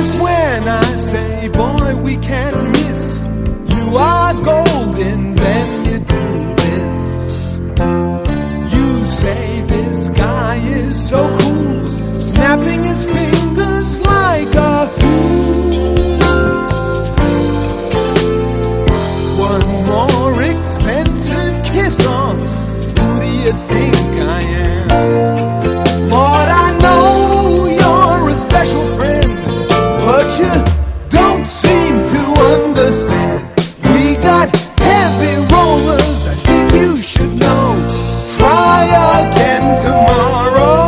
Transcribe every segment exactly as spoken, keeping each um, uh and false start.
just when I say, boy, we can't miss. You are golden, then you do this. You say this guy is so cool, snapping his fingers like a fool. One more expensive kiss off. Who do you think I am? Lord, I know you're a special friend, but you don't seem to understand. We got heavy rollers, I think you should know. Try again tomorrow.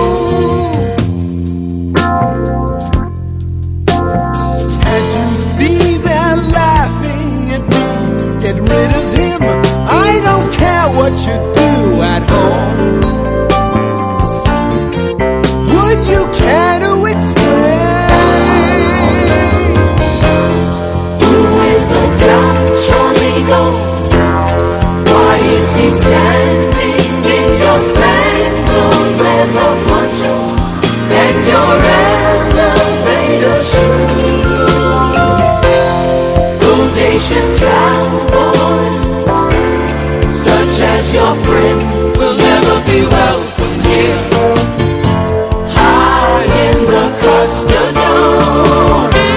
Can't you see they're laughing at me? Get rid of him, I don't care what you do at home. Would you care to explain? Who is the Dutch amigo? Why is he standing in your spangled leather poncho and your elevator shoes? Audacious cowboys, such as your friend